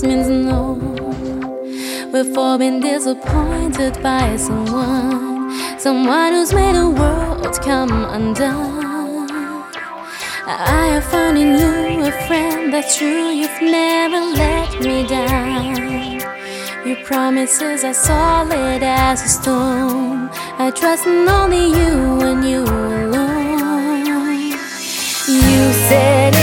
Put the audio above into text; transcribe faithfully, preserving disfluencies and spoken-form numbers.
yes means no. We've all been disappointed by someone, someone who's made the world come undone. I have found in you a friend that's true. You've never let me down. Your promises are solid as a stone. I trust in only you and you alone. You said